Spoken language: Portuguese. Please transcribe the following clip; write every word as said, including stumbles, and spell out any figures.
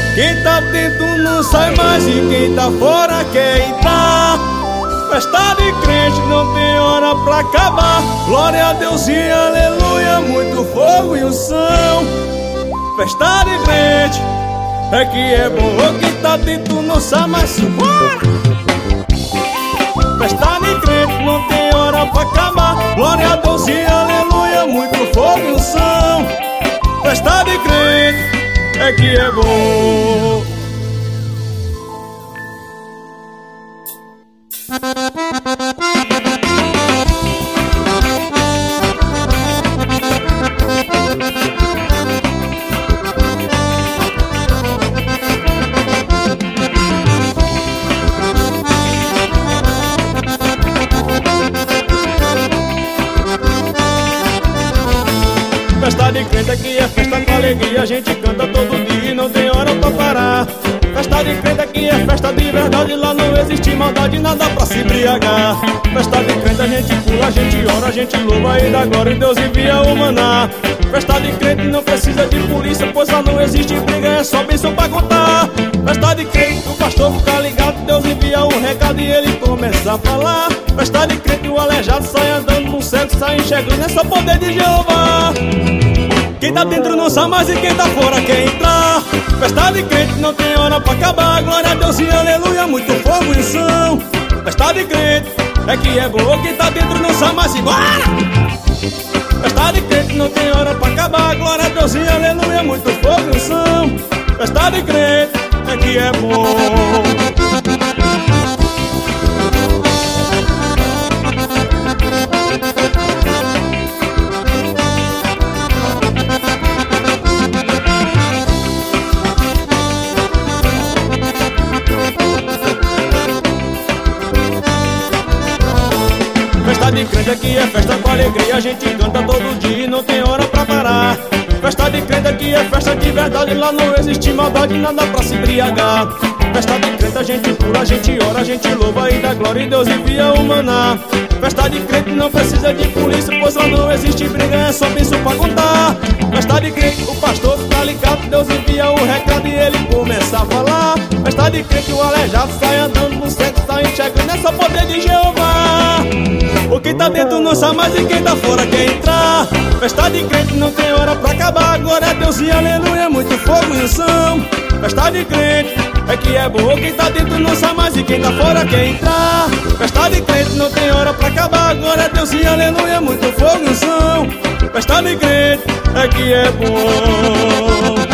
Quem tá dentro não sai mais e quem tá fora quer entrar. Festa de crente não tem hora pra acabar. Glória a Deus e aleluia, muito fogo e unção. Festa de crente é que é bom. Quem tá dentro não sai mais se embora. Festa de crente não tem hora pra acabar. Glória a Deus e aleluia, muito fogo e unção. Festa de crente é que é bom. Festa de crente aqui é festa com alegria. A gente canta todo dia e não tem hora pra parar. Festa de crente aqui é festa de verdade. Lá não existe maldade, nada pra se embriagar. Festa de crente a gente pula, a gente ora, a gente louva e dá glória e Deus envia o maná. Festa de crente não precisa de polícia, pois lá não existe briga, é só bênção pra contar. Festa de crente o pastor fica ligado, Deus envia o recado e ele começa a falar. Festa de crente o aleijado sai andando, no céu sai enxergando, é só poder de Jeová. Quem tá dentro não sabe mais e quem tá fora quer entrar. Festa de crente não tem hora pra acabar. Glória a Deus e aleluia, muito fogo e unção. Festa de crente é que é boa. Quem tá dentro não sabe mais e bora. Festa de crente não tem hora pra acabar. Glória a Deus e aleluia, muito fogo e unção. Festa de crente é que é bom. Festa de crente aqui é festa com alegria. A gente canta todo dia e não tem hora pra parar. Festa de crente aqui é festa de verdade. Lá não existe maldade, nada pra se embriagar. Festa de crente a gente pula, a gente ora, a gente louva e dá glória e Deus envia o maná. Festa de crente não precisa de polícia, pois lá não existe briga, é só bênção pra contar. Festa de crente o pastor fica ligado, Deus envia o recado e ele começa a falar. Festa de crente o aleijado sai andando no centro, sai enxergando, é só poder de Jeová. O que tá dentro não sabe mais e quem tá fora quer entrar. Festa de crente não tem hora pra acabar. Glória a Deus e aleluia, muito fogo e unção. Festa de crente é que é boa. Quem tá dentro não sabe mais e quem tá fora quer entrar. Festa de crente não tem hora pra acabar. Glória a Deus e aleluia, muito fogo e unção. Festa de crente é que é bom.